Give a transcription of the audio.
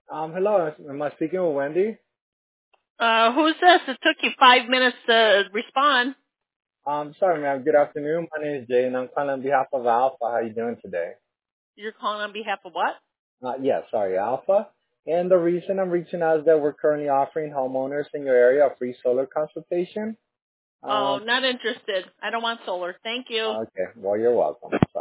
Hello. Am I speaking with Wendy? Who's this? It took you 5 minutes to respond. Sorry, ma'am. Good afternoon. My name is Jay, and I'm calling on behalf of Alpha. How you doing today? You're calling on behalf of what? Yes, sorry, Alpha. And the reason I'm reaching out is that we're currently offering homeowners in your area a free solar consultation. Oh, Um, not interested. I don't want solar. Thank you. okay. Well, you're welcome.